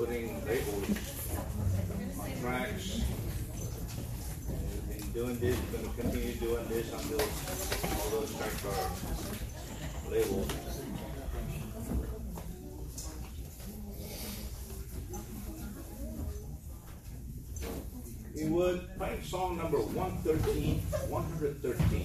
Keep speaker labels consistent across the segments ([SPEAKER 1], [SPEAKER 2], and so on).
[SPEAKER 1] putting labels on tracks. We've been doing this, we're going to continue doing this until all those tracks are labeled. We would play song number 113.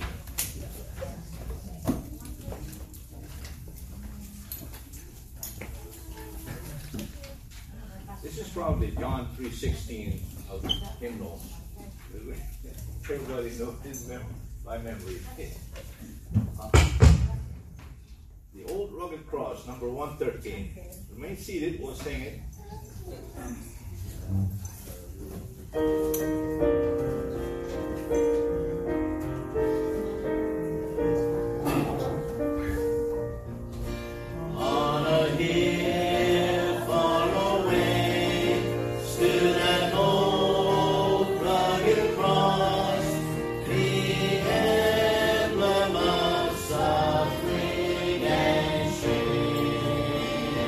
[SPEAKER 1] This is probably John 3:16 of the hymnal. Everybody knows his by memory. The Old Rugged Cross, number 113. Remain seated, we'll sing it.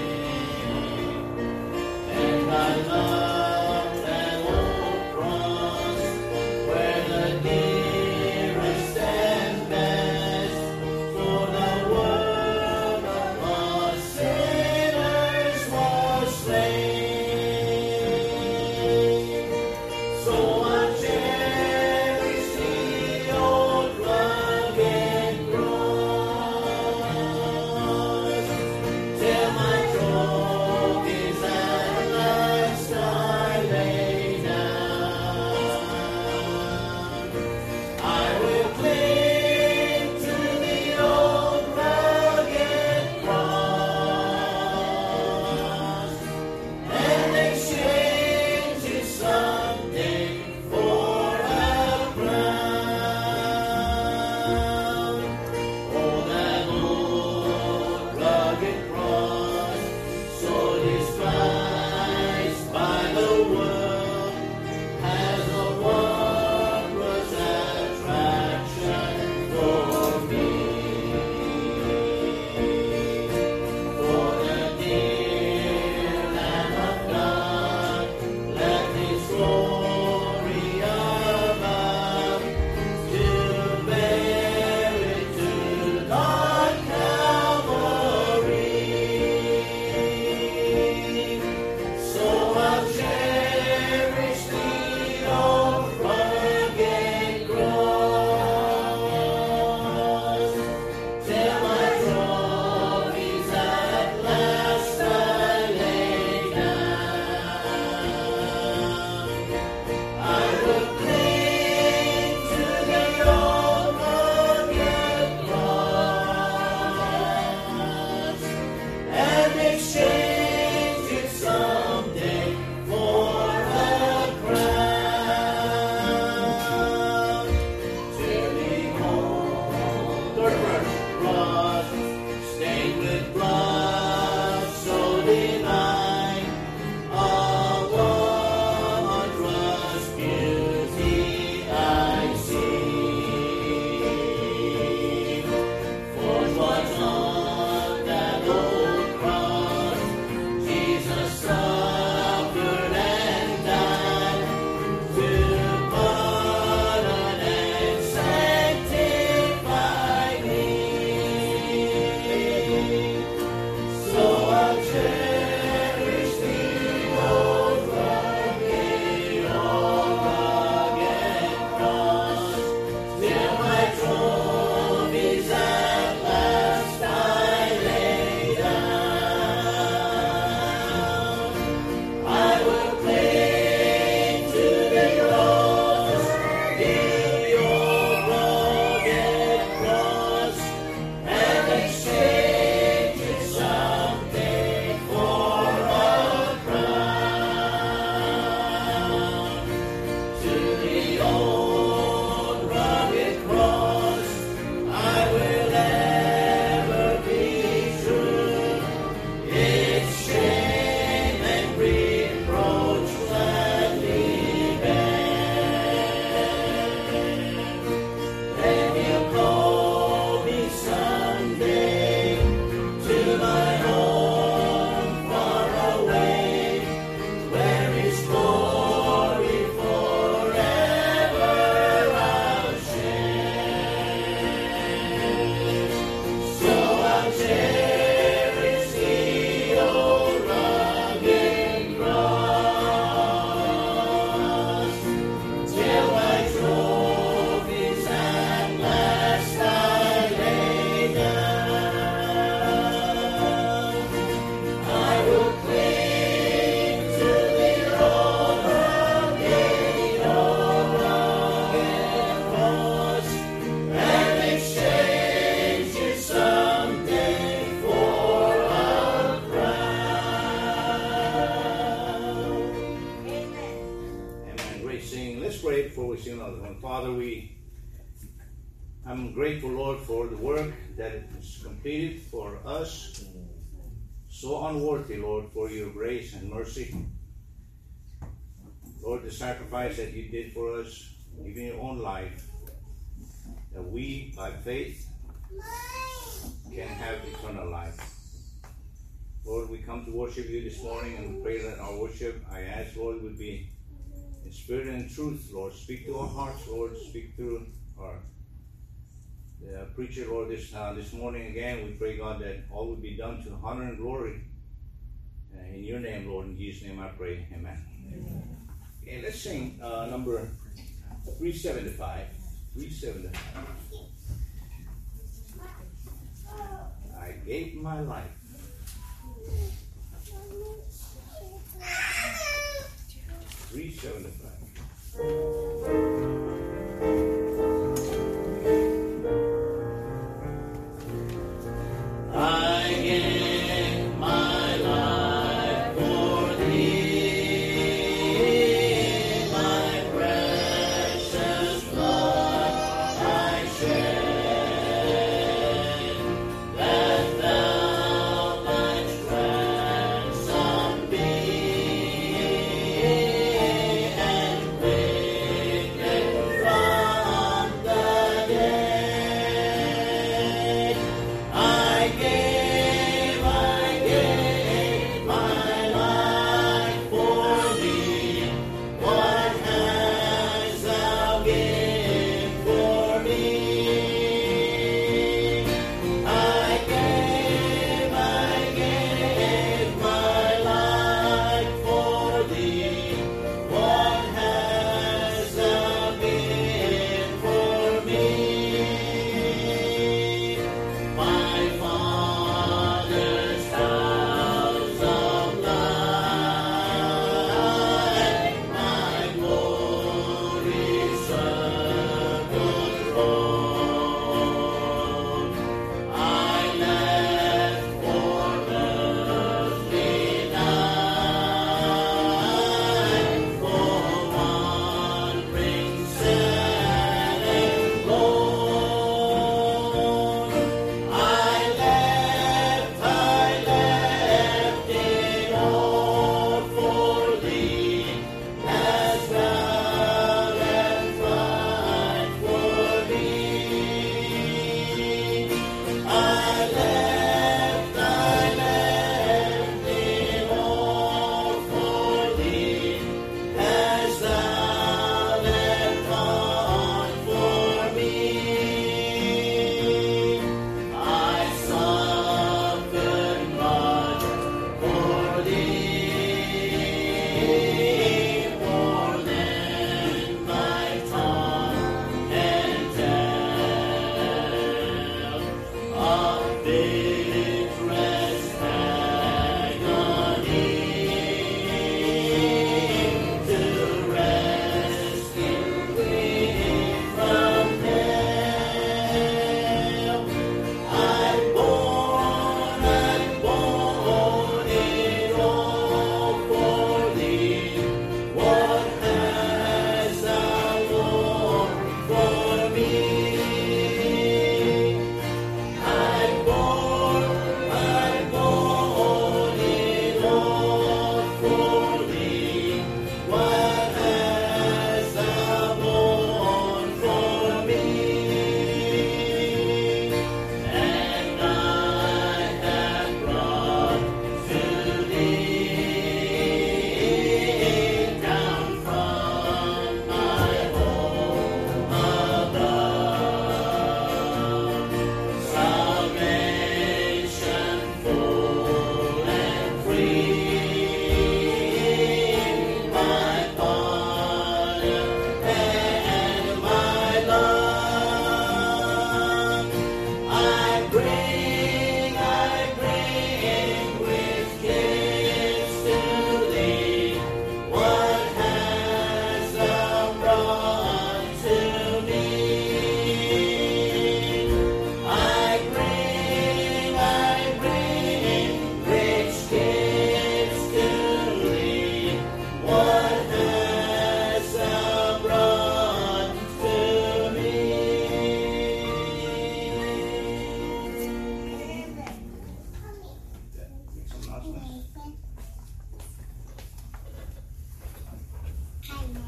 [SPEAKER 2] I love that old cross.
[SPEAKER 1] pray before we sing another one. Father, I'm grateful, Lord, for the work that is completed for us. So unworthy, Lord, for your grace and mercy. Lord, the sacrifice that you did for us, even your own life, that we, by faith, can have eternal life. Lord, we come to worship you this morning, and we pray that our worship, I ask, Lord, would be in spirit and in truth, Lord. Speak to our hearts, Lord. Speak through our preacher, Lord, this morning again. We pray, God, that all would be done to honor and glory. In your name, Lord, in Jesus' name I pray. Amen. Okay, let's sing number 375. 375. I gave my life. 375.
[SPEAKER 2] I gave my life for thee, my precious blood I shed, that thou mightst ransom me and cleanse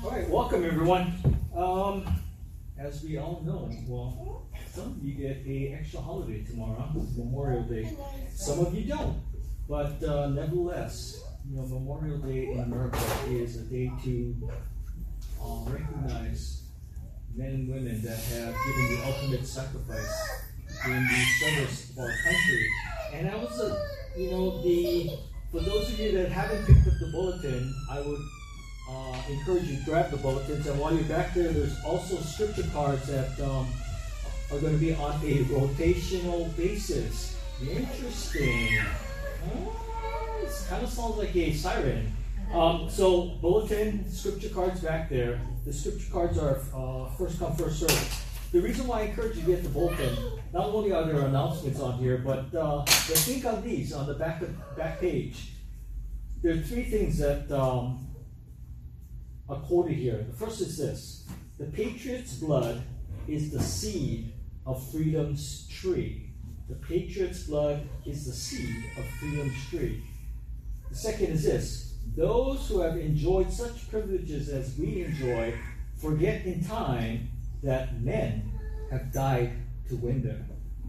[SPEAKER 3] All right, welcome everyone. As we all know, well, some of you get a extra holiday tomorrow, Memorial Day. Some of you don't, but nevertheless, Memorial Day in America is a day to recognize men and women that have given the ultimate sacrifice in the service of our country. And I was, for those of you that haven't picked up the bulletin, I would encourage you to grab the bulletins, and while you're back there, there's also scripture cards that are going to be on a rotational basis. Interesting. It kind of sounds like a siren. So bulletin, scripture cards back there. The scripture cards are first come, first served. The reason why I encourage you to get the bulletin, not only are there announcements on here, but think on these on the back page. There are three things that are quoted here. The first is this: the patriot's blood is the seed of freedom's tree. The patriot's blood is the seed of freedom's tree. The second is this: those who have enjoyed such privileges as we enjoy forget in time that men have died to win them.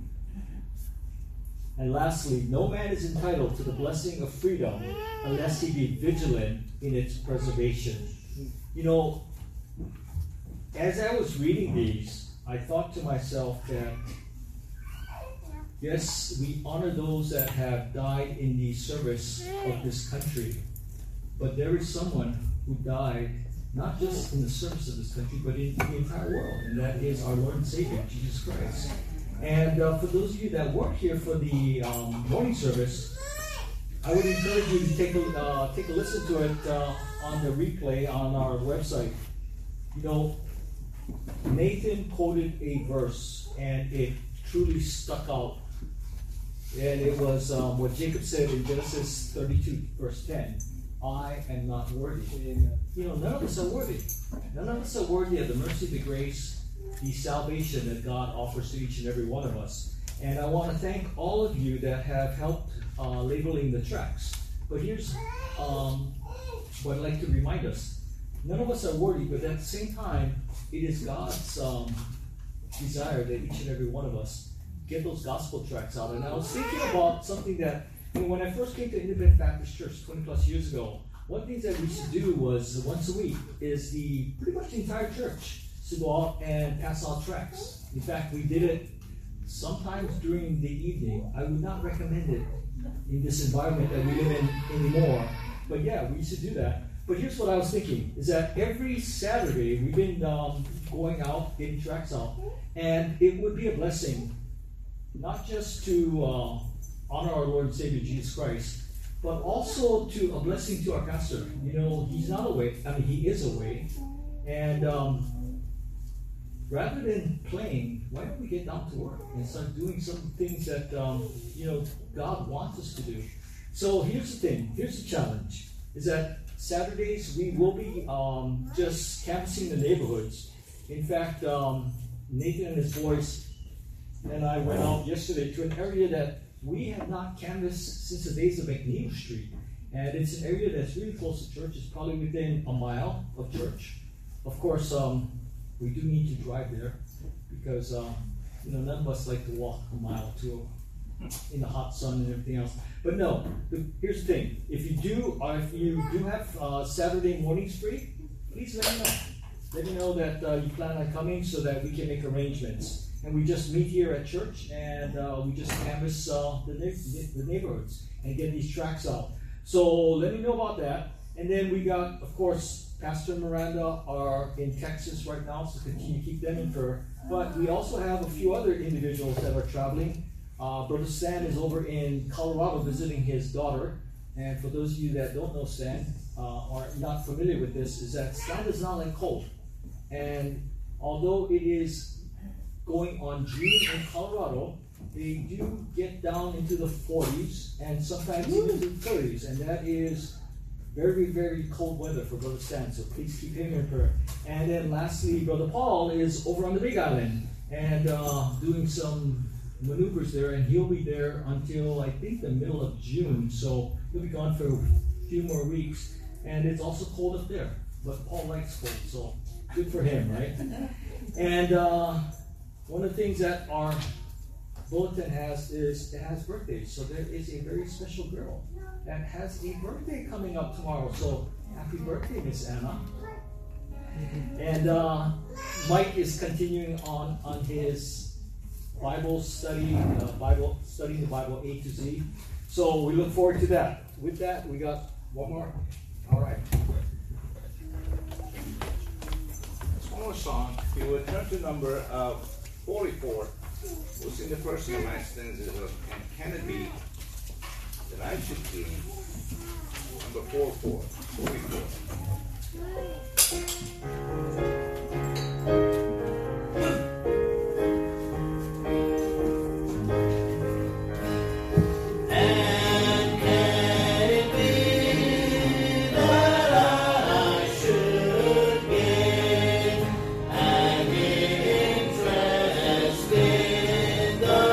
[SPEAKER 3] And lastly, no man is entitled to the blessing of freedom unless he be vigilant in its preservation. As I was reading these, I thought to myself that, yes, we honor those that have died in the service of this country, but there is someone who died not just in the service of this country, but in the entire world, and that is our Lord and Savior, Jesus Christ. And for those of you that weren't here for the morning service, I would encourage you to take a listen to it on the replay on our website. Nathan quoted a verse, and it truly stuck out. And it was what Jacob said in Genesis 32, verse 10. I am not worthy. None of us are worthy. None of us are worthy of the mercy, the grace, the salvation that God offers to each and every one of us. And I want to thank all of you that have helped labeling the tracks. But here's what I'd like to remind us. None of us are worthy, but at the same time, it is God's desire that each and every one of us get those gospel tracks out. And I was thinking about something that, when I first came to Independent Baptist Church 20 plus years ago, one thing that we used to do was once a week is pretty much the entire church to go out and pass out tracts. In fact, we did it sometimes during the evening. I would not recommend it in this environment that we live in anymore. But yeah, we used to do that. But here's what I was thinking, is that every Saturday we've been going out, getting tracts out, and it would be a blessing, not just to honor our Lord and Savior Jesus Christ, but also to a blessing to our pastor. He's not away. He is away. And rather than playing, why don't we get down to work and start doing some things that, God wants us to do? So here's the thing. Here's the challenge, is that Saturdays we will be just canvassing the neighborhoods. In fact, Nathan and his boys and I went out yesterday to an area that we have not canvassed since the days of McNeil Street. And it's an area that's really close to church. It's probably within a mile of church. Of course, we do need to drive there because none of us like to walk a mile in the hot sun and everything else. But no, here's the thing. If you do have Saturday mornings free, please let me know. Let me know that you plan on coming so that we can make arrangements. And we just meet here at church, and we just canvass the neighborhoods and get these tracts out. So let me know about that. And then we got, of course, Pastor and Miranda are in Texas right now, so continue to keep them in prayer. But we also have a few other individuals that are traveling. Brother Stan is over in Colorado visiting his daughter. And for those of you that don't know Stan, or not familiar with this, is that Stan does not like cold. And although it is going on June in Colorado, they do get down into the 40s and sometimes even to the 30s, and that is very, very cold weather for Brother Stan, so please keep him in prayer. And then lastly, Brother Paul is over on the Big Island and doing some maneuvers there, and he'll be there until I think the middle of June, so he'll be gone for a few more weeks. And it's also cold up there. but Paul likes cold, so good for him, right? And one of the things that our bulletin has is it has birthdays. So there is a very special girl that has a birthday coming up tomorrow. So happy birthday, Miss Anna. And Mike is continuing on his Bible study, studying the Bible A to Z. So we look forward to that. With that, we got one more. All right.
[SPEAKER 1] One more song. We will turn to number 44. We'll sing the first and last stanzas of "And Can It Be That I Should Be?" Number 44.
[SPEAKER 2] And can it be that I should gain an interest in the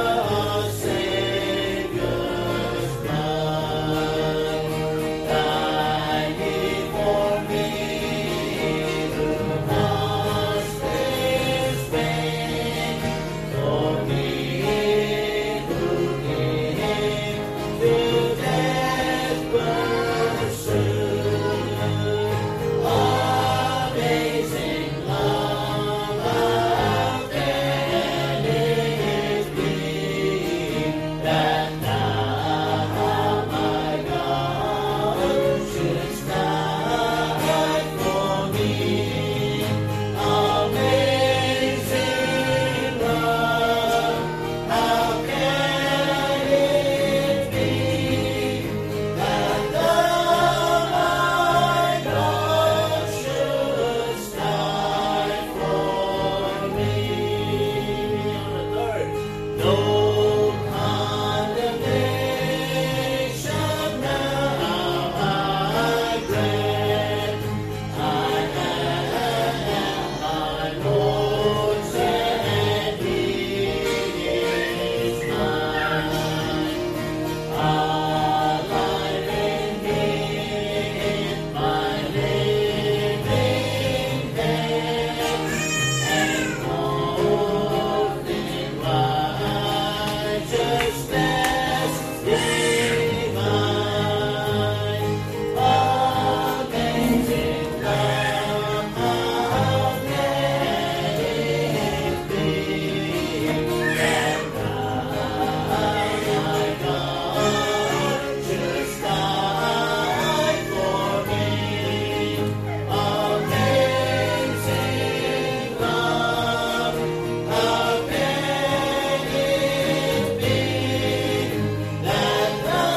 [SPEAKER 2] Savior's blood, dying for me who lost His pain, for me who came to death pursued? Amazing love, how can it be that now my God should die for me? Amazing love, how can it be that my God should die for me? No condemnation now I grant. I am my Lord's and He is mine. Alive in Him, my living hand, and clothed in righteousness divine. Amazing love, how can it be that my God should die for me? Amazing love, how can it be that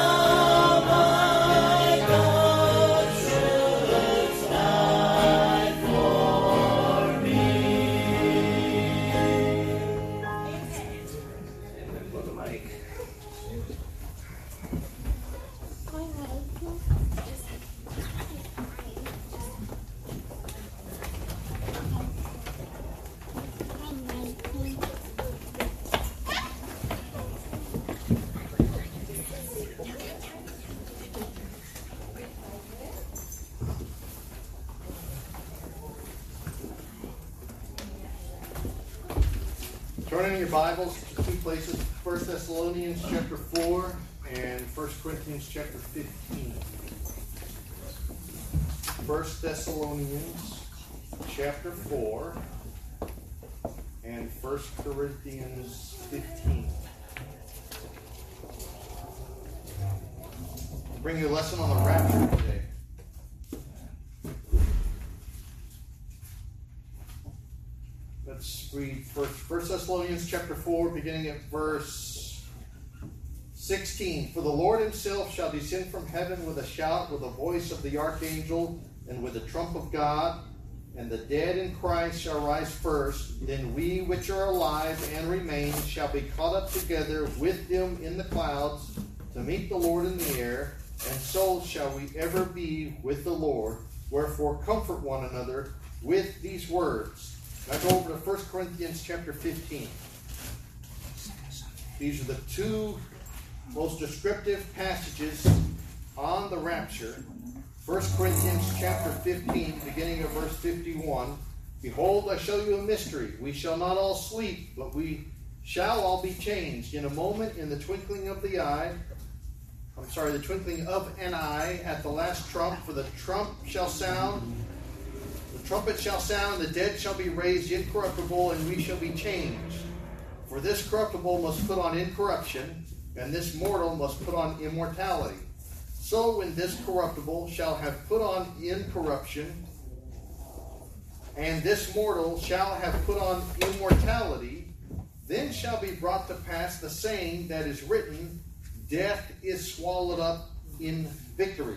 [SPEAKER 2] my God should die for me?
[SPEAKER 1] Amen, Brother Mike.
[SPEAKER 4] Turning your Bibles to two places, 1 Thessalonians chapter 4 and 1 Corinthians chapter 15. 1 Thessalonians chapter 4 and 1 Corinthians 15. Bring you a lesson on the rapture today. Let's read 1 Thessalonians chapter 4, beginning at verse 16. For the Lord himself shall descend from heaven with a shout, with the voice of the archangel, and with the trump of God, and the dead in Christ shall rise first. Then we which are alive and remain shall be caught up together with them in the clouds to meet the Lord in the air, and so shall we ever be with the Lord. Wherefore comfort one another with these words. Now go over to 1 Corinthians chapter 15. These are the two most descriptive passages on the rapture 1 Corinthians chapter 15, beginning of verse 51. Behold, I show you a mystery. We shall not all sleep, but we shall all be changed in a moment, in the twinkling of the eye. The twinkling of an eye, at the last trump. For the trumpet shall sound, the dead shall be raised incorruptible, and we shall be changed. For this corruptible must put on incorruption, and this mortal must put on immortality. So when this corruptible shall have put on incorruption, and this mortal shall have put on immortality, then shall be brought to pass the saying that is written, death is swallowed up in victory.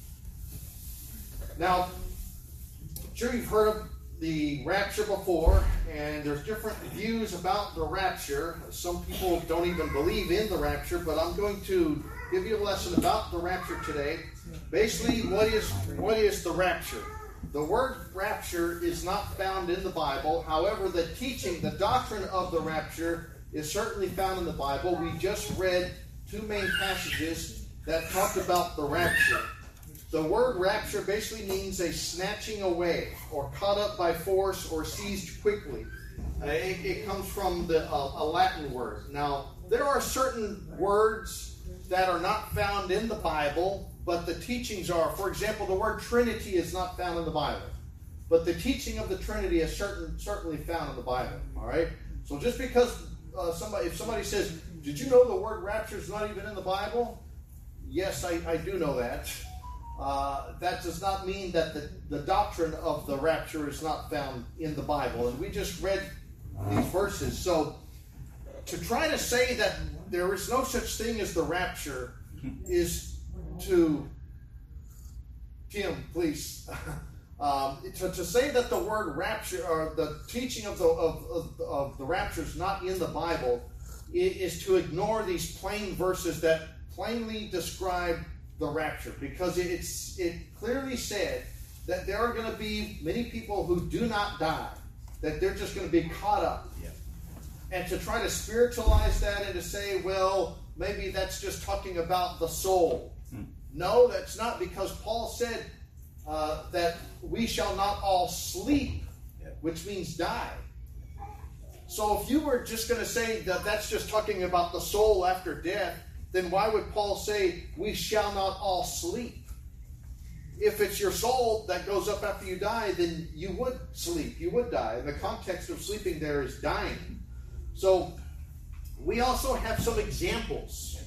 [SPEAKER 4] Now, I'm sure you've heard of the rapture before, and there's different views about the rapture. Some people don't even believe in the rapture, but I'm going to give you a lesson about the rapture today. Basically, what is the rapture? The word rapture is not found in the Bible. However, the teaching, the doctrine of the rapture is certainly found in the Bible. We just read two main passages that talked about the rapture. The word rapture basically means a snatching away, or caught up by force, or seized quickly. It comes from a Latin word. Now, there are certain words that are not found in the Bible, but the teachings are. For example, the word Trinity is not found in the Bible, but the teaching of the Trinity is certainly found in the Bible. All right. So just because if somebody says, "Did you know the word rapture is not even in the Bible?" Yes, I do know that. That does not mean that the doctrine of the rapture is not found in the Bible. And we just read these verses. So to try to say that there is no such thing as the rapture is to, Tim, please, to say that the word rapture, or the teaching of the rapture is not in the Bible, is to ignore these plain verses that plainly describe the rapture, because it clearly said that there are going to be many people who do not die, that they're just going to be caught up. Yeah. And to try to spiritualize that and to say, well, maybe that's just talking about the soul. No, that's not, because Paul said that we shall not all sleep, which means die. So if you were just going to say that that's just talking about the soul after death, then why would Paul say, we shall not all sleep? If it's your soul that goes up after you die, then you would sleep. You would die. And the context of sleeping there is dying. So we also have some examples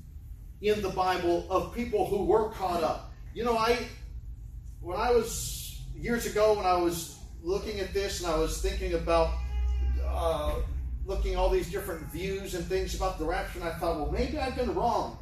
[SPEAKER 4] in the Bible of people who were caught up. You know, when I was, years ago, when I was looking at this and I was thinking about looking at all these different views and things about the rapture, and I thought, well, maybe I've been wrong.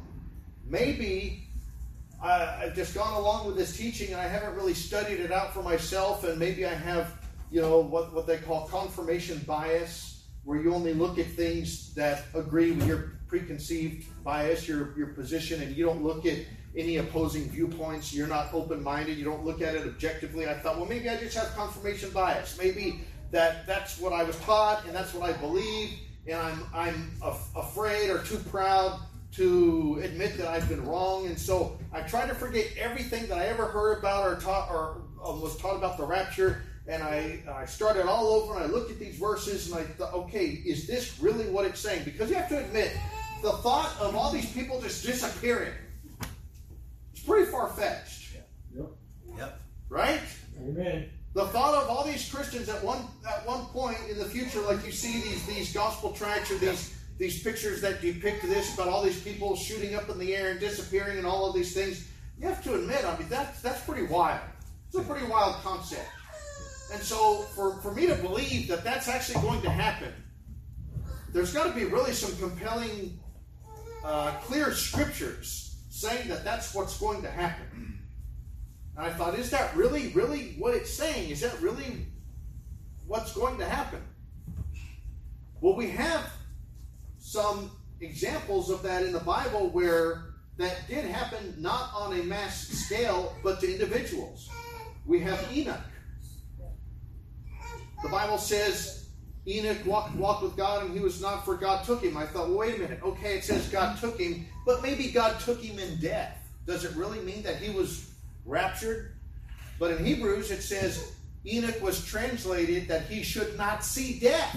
[SPEAKER 4] Maybe I've just gone along with this teaching and I haven't really studied it out for myself, and maybe I have, what they call confirmation bias, where you only look at things that agree with your preconceived bias, your position, and you don't look at any opposing viewpoints. You're not open-minded. You don't look at it objectively. I thought, well, maybe I just have confirmation bias. Maybe that's what I was taught, and that's what I believe, and I'm afraid or too proud to admit that I've been wrong. And so I try to forget everything that I ever heard about or taught or was taught about the rapture, and I started all over, and I looked at these verses, and I thought, okay, is this really what it's saying? Because you have to admit, the thought of all these people just disappearing, it's pretty far-fetched.
[SPEAKER 2] Yep.
[SPEAKER 4] Right?
[SPEAKER 3] Amen.
[SPEAKER 4] The thought of all these Christians at one point in the future, like you see these gospel tracts or these pictures that depict this about all these people shooting up in the air and disappearing and all of these things, you have to admit, I mean, that's pretty wild. It's a pretty wild concept. And so for me to believe that that's actually going to happen, there's got to be really some compelling, clear scriptures saying that that's what's going to happen. And I thought, is that really what it's saying? Is that really what's going to happen? Well, we have some examples of that in the Bible where that did happen, not on a mass scale, but to individuals. We have Enoch. The Bible says Enoch walked with God, and he was not, for God took him. I thought, well, wait a minute. Okay, it says God took him, but maybe God took him in death. Does it really mean that he was raptured. But in Hebrews it says Enoch was translated that he should not see death.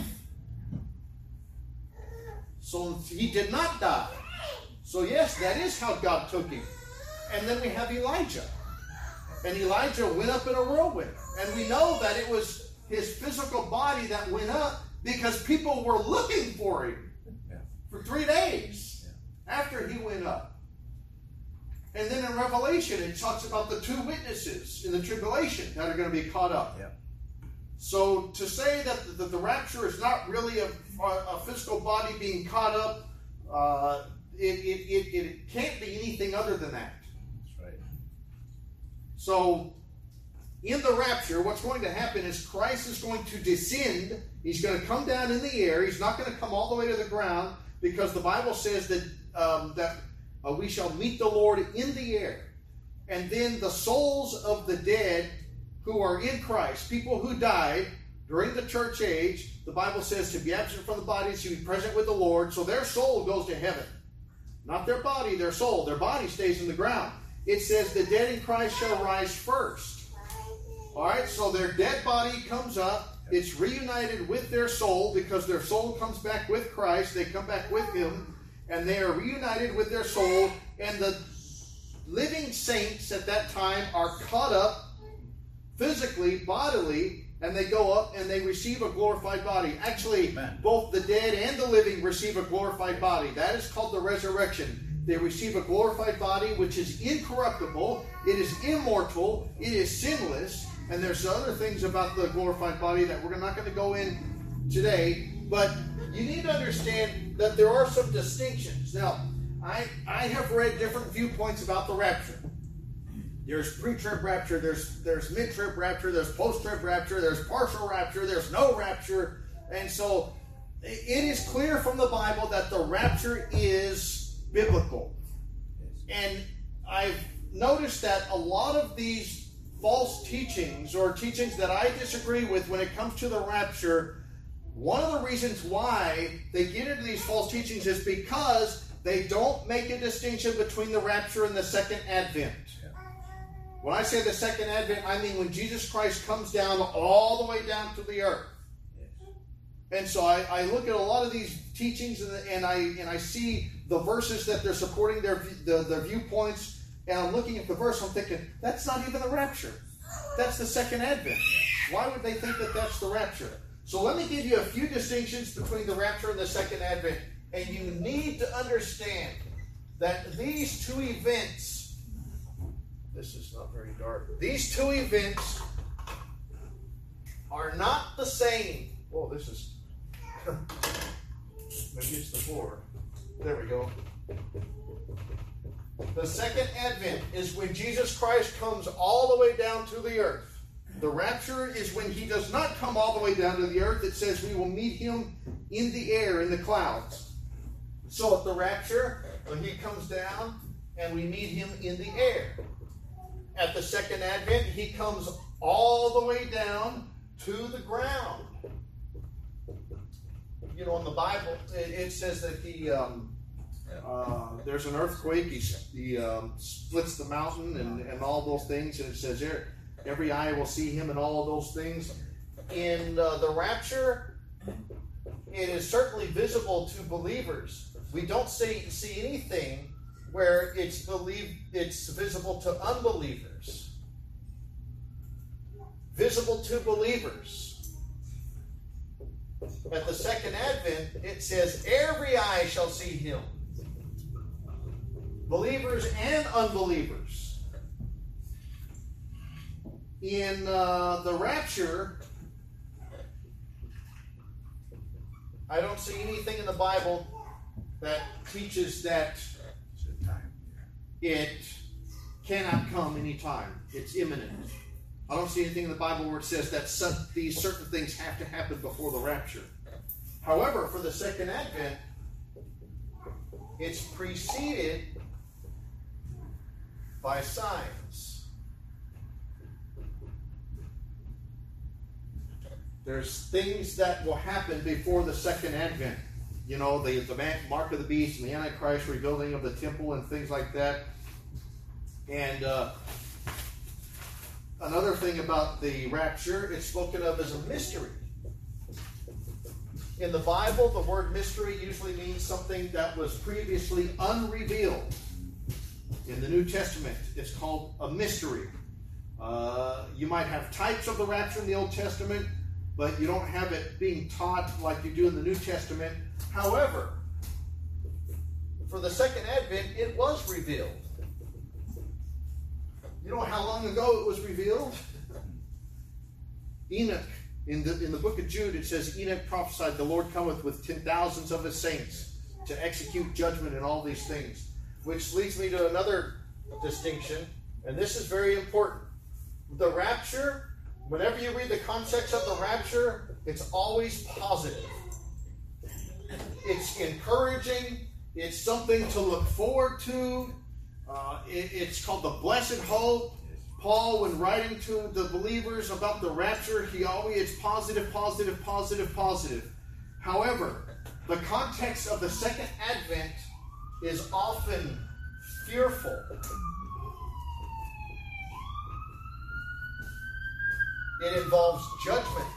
[SPEAKER 4] So he did not die. So yes, that is how God took him. And then we have Elijah. And Elijah went up in a whirlwind. And we know that it was his physical body that went up because people were looking for him for 3 days after he went up. And then in Revelation, it talks about the 2 witnesses in the tribulation that are going to be caught up.
[SPEAKER 1] Yeah.
[SPEAKER 4] So to say that the rapture is not really a physical body being caught up, it can't be anything other than that.
[SPEAKER 1] That's right.
[SPEAKER 4] So in the rapture, what's going to happen is Christ is going to descend. He's going to come down in the air. He's not going to come all the way to the ground because the Bible says that we shall meet the Lord in the air. And then the souls of the dead who are in Christ, people who died during the church age, the Bible says to be absent from the body, to be present with the Lord. So their soul goes to heaven. Not their body, their soul. Their body stays in the ground. It says the dead in Christ shall rise first. All right, so their dead body comes up. It's reunited with their soul because their soul comes back with Christ. They come back with Him, and they are reunited with their soul. And the living saints at that time are caught up physically, bodily, and they go up and they receive a glorified body. Actually, both the dead and the living receive a glorified body. That is called the resurrection. They receive a glorified body which is incorruptible, it is immortal, it is sinless, and there's other things about the glorified body that we're not going to go in today, but you need to understand that there are some distinctions. Now, I have read different viewpoints about the rapture. There's pre-trib rapture, there's mid-trib rapture, there's post-trib rapture, there's partial rapture, there's no rapture. And so it is clear from the Bible that the rapture is biblical. And I've noticed that a lot of these false teachings or teachings that I disagree with when it comes to the rapture, one of the reasons why they get into these false teachings is because they don't make a distinction between the rapture and the second advent. When I say the second advent, I mean when Jesus Christ comes down all the way down to the earth. And so I look at a lot of these teachings and I see the verses that they're supporting their viewpoints, and I'm looking at the verse, I'm thinking, that's not even the rapture. That's the second advent. Why would they think that that's the rapture? So let me give you a few distinctions between the rapture and the second advent. And you need to understand that these two events, this is not very dark. These two events are not the same. Whoa, this is, maybe it's the floor. There we go. The second advent is when Jesus Christ comes all the way down to the earth. The rapture is when He does not come all the way down to the earth. It says we will meet Him in the air, in the clouds. So at the rapture, when He comes down and we meet Him in the air. At the second advent, He comes all the way down to the ground. You know, in the Bible, it says that He, there's an earthquake, He splits the mountain and all those things, and it says there, every eye will see Him and all of those things. In the rapture, it is certainly visible to believers. We don't see anything where it's visible to unbelievers. Visible to believers. At the second advent, it says, every eye shall see Him. Believers and unbelievers. In the rapture, I don't see anything in the Bible that teaches that it cannot come anytime. It's imminent. I don't see anything in the Bible where it says that these certain things have to happen before the rapture. However, for the second advent, it's preceded by signs. There's things that will happen before the second advent. You know, the mark of the beast and the Antichrist, rebuilding of the temple and things like that. And another thing about the rapture, it's spoken of as a mystery. In the Bible, the word mystery usually means something that was previously unrevealed. In the New Testament, it's called a mystery. You might have types of the rapture in the Old Testament, but you don't have it being taught like you do in the New Testament. However, for the second advent, it was revealed. You know how long ago it was revealed? Enoch, in the book of Jude, it says, Enoch prophesied, the Lord cometh with 10,000s of his saints to execute judgment in all these things. Which leads me to another distinction, and this is very important. The rapture, whenever you read the context of the rapture, it's always positive. It's encouraging. It's something to look forward to. It's called the blessed hope. Paul, when writing to the believers about the rapture, it's positive, positive, positive, positive. However, the context of the second advent is often fearful. It involves judgment.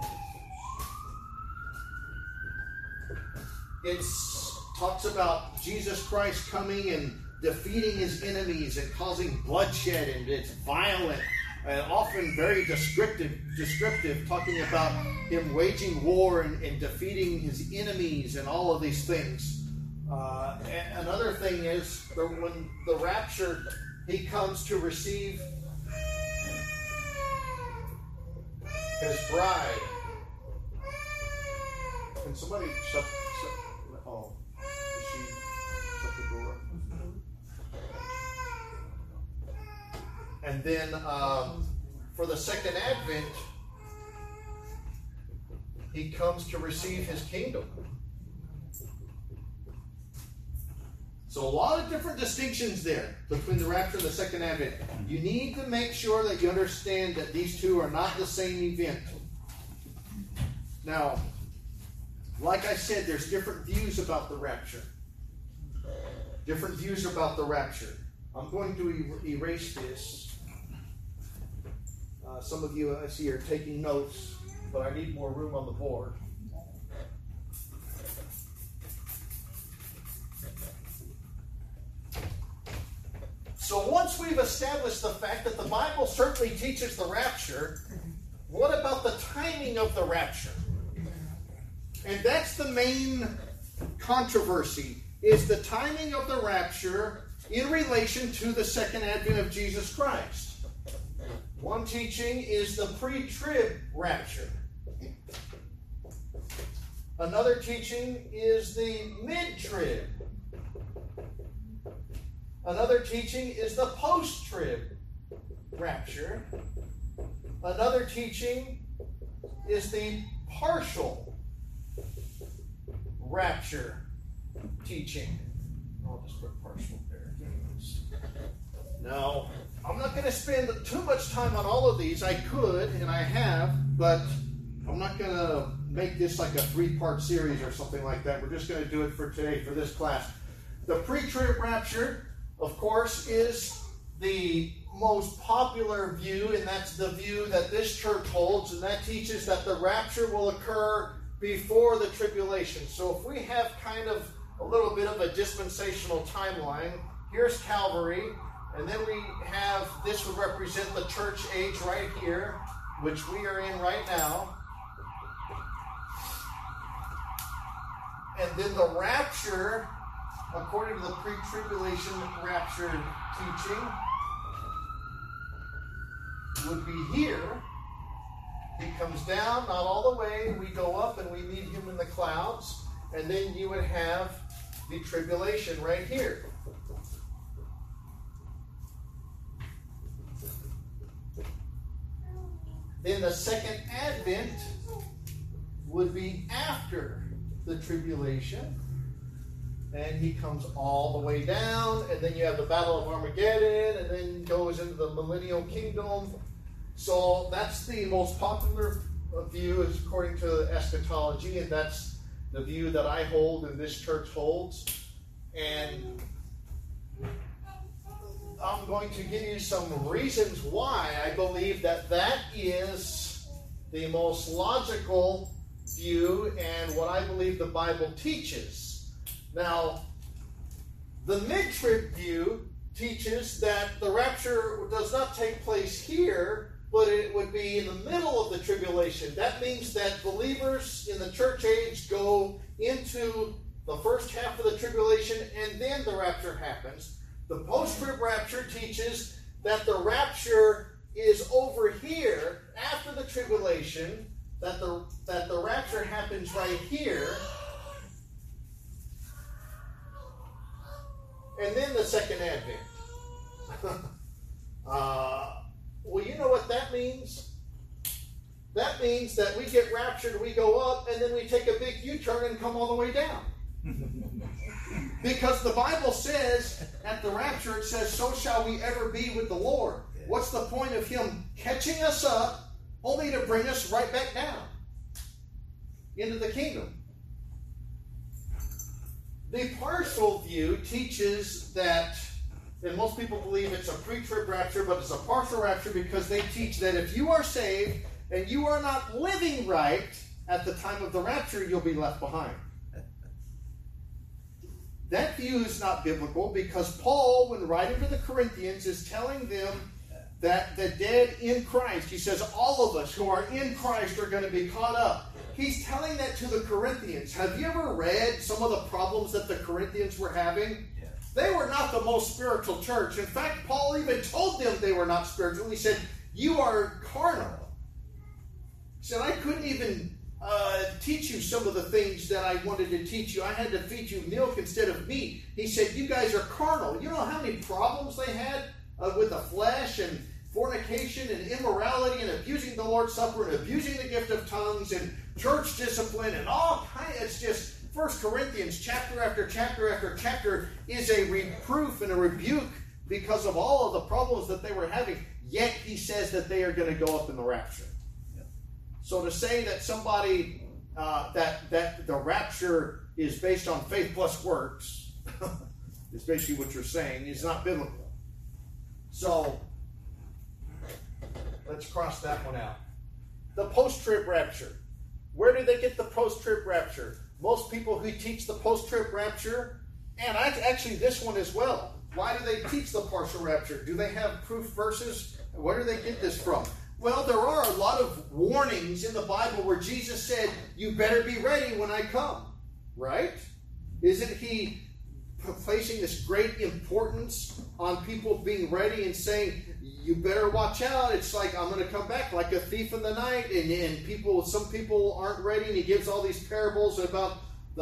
[SPEAKER 4] It talks about Jesus Christ coming and defeating his enemies and causing bloodshed, and it's violent and often very descriptive, talking about him waging war and defeating his enemies and all of these things. And another thing is when the rapture, he comes to receive his bride. Can somebody shut oh, did she shut the door? And then for the second advent, he comes to receive his kingdom. So a lot of different distinctions there between the rapture and the second advent. You need to make sure that you understand that these two are not the same event. Now, like I said, there's different views about the rapture. Different views about the rapture. I'm going to erase this. Some of you, I see, are taking notes, but I need more room on the board. So once we've established the fact that the Bible certainly teaches the rapture, what about the timing of the rapture? And that's the main controversy, is the timing of the rapture in relation to the second advent of Jesus Christ. One teaching is the pre-trib rapture. Another teaching is the mid-trib. Another teaching is the post-trib rapture. Another teaching is the partial rapture teaching. I'll just put partial there. Now, I'm not going to spend too much time on all of these. I could, and I have, but I'm not going to make this like a 3-part series or something like that. We're just going to do it for today, for this class. The pre-trib rapture, of course, is the most popular view, and that's the view that this church holds, and that teaches that the rapture will occur before the tribulation. So if we have kind of a little bit of a dispensational timeline, here's Calvary, and then we have, this would represent the church age right here, which we are in right now. And then the rapture, according to the pre-tribulation rapture teaching, would be here. He comes down, not all the way. We go up and we meet him in the clouds. And then you would have the tribulation right here. Then the second advent would be after the tribulation. And he comes all the way down, and then you have the Battle of Armageddon, and then goes into the millennial kingdom. So that's the most popular view, is according to eschatology, and that's the view that I hold and this church holds. And I'm going to give you some reasons why I believe that that is the most logical view and what I believe the Bible teaches. Now, the mid-trib view teaches that the rapture does not take place here, but it would be in the middle of the tribulation. That means that believers in the church age go into the first half of the tribulation and then the rapture happens. The post-trib rapture teaches that the rapture is over here after the tribulation, that the rapture happens right here, and then the second advent. Well, you know what that means? That means that we get raptured, we go up, and then we take a big U-turn and come all the way down. Because the Bible says, at the rapture, it says, so shall we ever be with the Lord. What's the point of Him catching us up, only to bring us right back down into the kingdom? The partial view teaches that, and most people believe it's a pre-trib rapture, but it's a partial rapture because they teach that if you are saved and you are not living right at the time of the rapture, you'll be left behind. That view is not biblical because Paul, when writing to the Corinthians, is telling them that the dead in Christ, he says all of us who are in Christ are going to be caught up. He's telling that to the Corinthians. Have you ever read some of the problems that the Corinthians were having? Yeah. They were not the most spiritual church. In fact, Paul even told them they were not spiritual. He said, you are carnal. He said, I couldn't even teach you some of the things that I wanted to teach you. I had to feed you milk instead of meat. He said, you guys are carnal. You know how many problems they had with the flesh and fornication and immorality and abusing the Lord's Supper and abusing the gift of tongues and church discipline and all kinds. It's just 1 Corinthians chapter after chapter after chapter is a reproof and a rebuke because of all of the problems that they were having. Yet he says that they are going to go up in the rapture. So to say that somebody, that the rapture is based on faith plus works, is basically what you're saying, is not biblical. So, let's cross that one out. The post-trib rapture. Where do they get the post-trib rapture? Most people who teach the post-trib rapture, and actually this one as well. Why do they teach the partial rapture? Do they have proof verses? Where do they get this from? Well, there are a lot of warnings in the Bible where Jesus said, you better be ready when I come. Right? Isn't he placing this great importance on people being ready and saying, you better watch out. It's like, I'm going to come back like a thief in the night. And some people aren't ready. And he gives all these parables about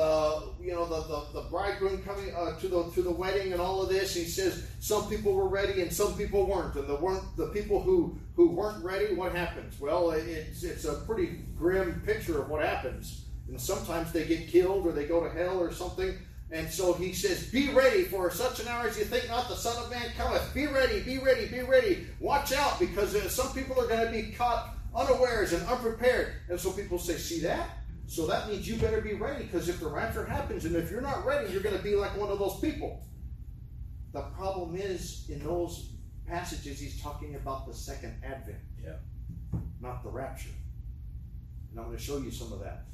[SPEAKER 4] the bridegroom coming to the wedding and all of this. He says some people were ready and some people weren't. And the people who weren't ready, what happens? Well, it's a pretty grim picture of what happens. And sometimes they get killed or they go to hell or something. And so he says, be ready for such an hour as you think not, the Son of Man cometh. Be ready, be ready, be ready. Watch out, because some people are going to be caught unawares and unprepared. And so people say, see that? So that means you better be ready, because if the rapture happens, and if you're not ready, you're going to be like one of those people. The problem is, in those passages, he's talking about the second advent, not the rapture. And I'm going to show you some of that.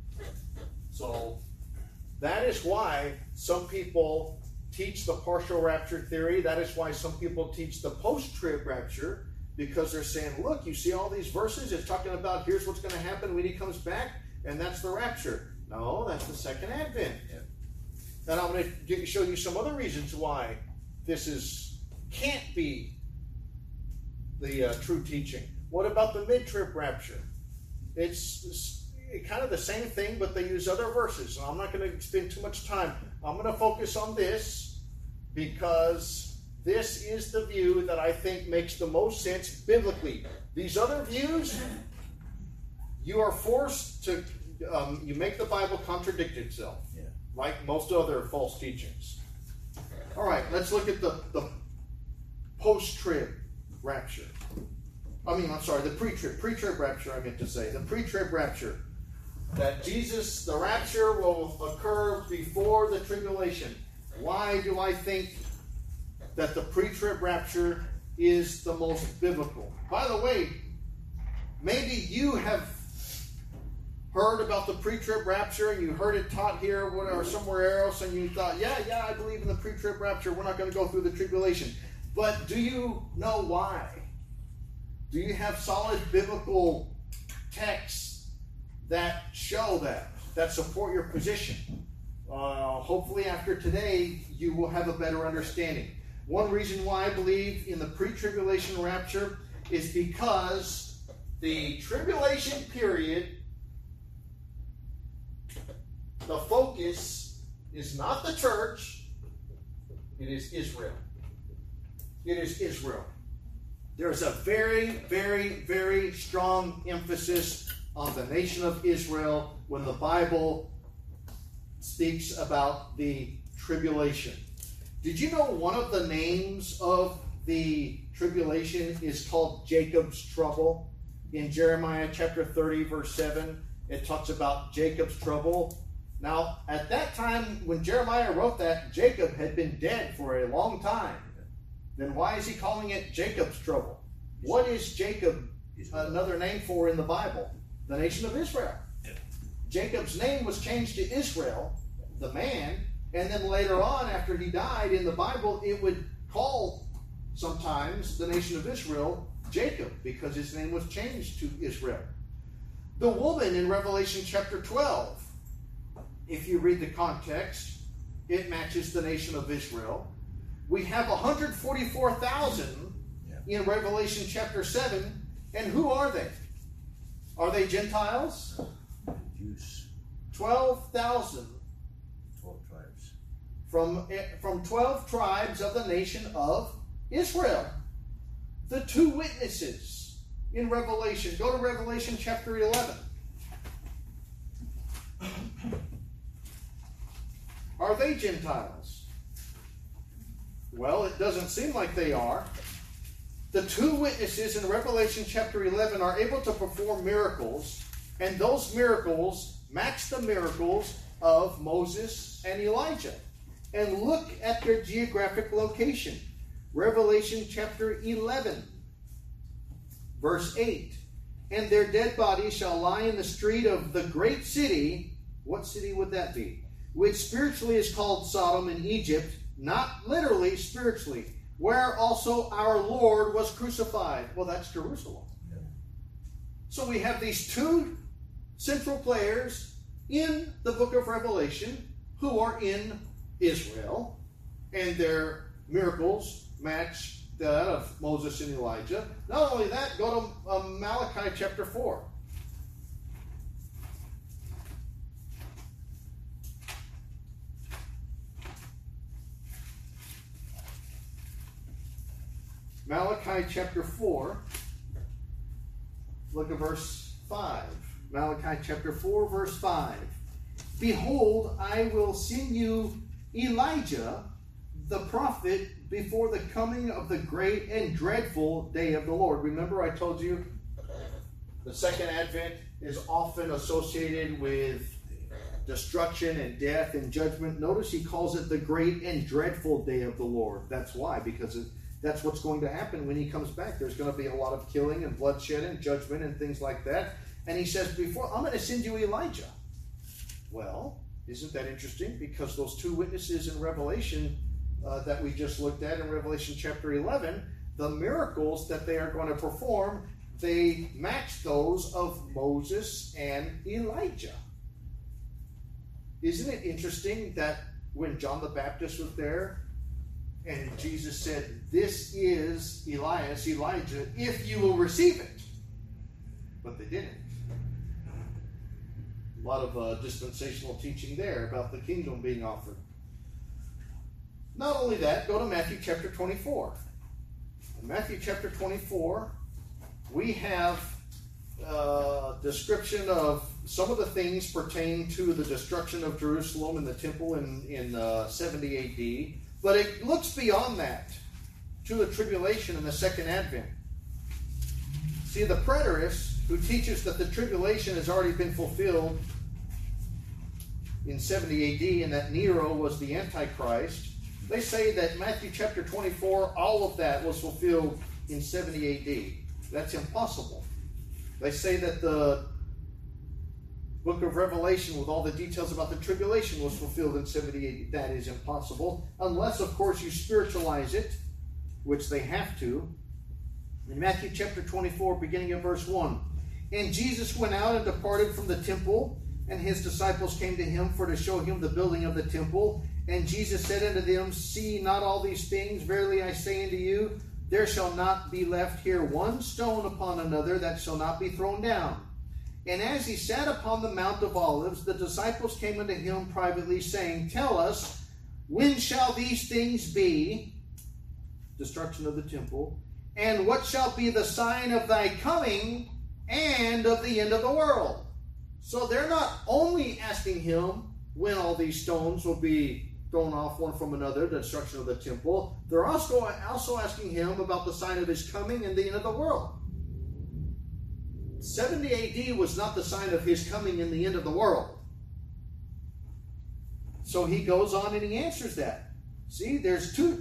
[SPEAKER 4] So that is why some people teach the partial rapture theory. That is why some people teach the post-trib rapture, because they're saying, look, you see all these verses? It's talking about here's what's going to happen when he comes back, and that's the rapture. No, that's the second advent. And I'm going to show you some other reasons why this can't be the true teaching. What about the mid-trib rapture? It's kind of the same thing, but they use other verses. And I'm not going to spend too much time. I'm going to focus on this because this is the view that I think makes the most sense biblically. These other views, you are forced to, you make the Bible contradict itself, like most other false teachings. All right, let's look at the post-trib rapture. The pre-trib rapture, I meant to say. The pre-trib rapture. That the rapture will occur before the tribulation. Why do I think that the pre-trib rapture is the most biblical. By the way, maybe you have heard about the pre-trib rapture and you heard it taught here or somewhere else and you thought, yeah, I believe in the pre-trib rapture. We're not going to go through the tribulation. But do you know why? Do you have solid biblical texts that show that support your position? Hopefully after today you will have a better understanding. One reason why I believe in the pre-tribulation rapture is because the tribulation period, the focus is not the church, it is Israel. It is Israel. There's a very, very, very strong emphasis on the nation of Israel when the Bible speaks about the tribulation. Did you know one of the names of the tribulation is called Jacob's trouble? In Jeremiah chapter 30, verse 7, it talks about Jacob's trouble. Now, at that time, when Jeremiah wrote that, Jacob had been dead for a long time. Then why is he calling it Jacob's trouble? What is Jacob another name for in the Bible? The nation of Israel. Jacob's name was changed to Israel, the man, and then later on, after he died in the Bible, it would call sometimes the nation of Israel Jacob because his name was changed to Israel. The woman in Revelation chapter 12, if you read the context, it matches the nation of Israel. We have 144,000 in Revelation chapter 7, and who are they? Are they Gentiles?
[SPEAKER 1] Jews.
[SPEAKER 4] 12,000
[SPEAKER 1] 12 tribes.
[SPEAKER 4] From 12 tribes of the nation of Israel. The two witnesses in Revelation. Go to Revelation chapter 11. Are they Gentiles? Well, it doesn't seem like they are. The two witnesses in Revelation chapter 11 are able to perform miracles, and those miracles match the miracles of Moses and Elijah. And look at their geographic location. Revelation chapter 11, verse 8. And their dead bodies shall lie in the street of the great city. What city would that be? Which spiritually is called Sodom in Egypt, not literally, spiritually, where also our Lord was crucified. Well, that's Jerusalem. Yeah. So we have these two central players in the book of Revelation who are in Israel, and their miracles match that of Moses and Elijah. Not only that, go to Malachi chapter 4. Malachi chapter 4, look at verse 5. Malachi chapter 4, verse 5. Behold, I will send you Elijah, the prophet, before the coming of the great and dreadful day of the Lord. Remember I told you the second advent is often associated with destruction and death and judgment. Notice he calls it the great and dreadful day of the Lord. That's why, because that's what's going to happen when he comes back. There's going to be a lot of killing and bloodshed and judgment and things like that. And he says, before, I'm going to send you Elijah. Well, isn't that interesting? Because those two witnesses in Revelation that we just looked at in Revelation chapter 11, the miracles that they are going to perform, they match those of Moses and Elijah. Isn't it interesting that when John the Baptist was there, and Jesus said, this is Elias, Elijah, if you will receive it. But they didn't. A lot of dispensational teaching there about the kingdom being offered. Not only that, go to Matthew chapter 24. In Matthew chapter 24, we have a description of some of the things pertaining to the destruction of Jerusalem and the temple in 70 A.D., but it looks beyond that to the tribulation and the second advent. See, the preterist who teaches that the tribulation has already been fulfilled in 70 AD and that Nero was the Antichrist, They say that Matthew chapter 24, all of that was fulfilled in 70 AD. That's impossible. They say that the book of Revelation with all the details about the tribulation was fulfilled in 70 AD. That is impossible. Unless, of course, you spiritualize it, which they have to. In Matthew chapter 24, beginning in verse 1. And Jesus went out and departed from the temple, and his disciples came to him for to show him the building of the temple. And Jesus said unto them, See not all these things? Verily I say unto you, there shall not be left here one stone upon another that shall not be thrown down. And as he sat upon the Mount of Olives, the disciples came unto him privately, saying, Tell us, when shall these things be? Destruction of the temple. And what shall be the sign of thy coming and of the end of the world? So they're not only asking him when all these stones will be thrown off one from another, the destruction of the temple. They're also asking him about the sign of his coming and the end of the world. 70 AD was not the sign of his coming and the end of the world. So he goes on and he answers that. See, there's two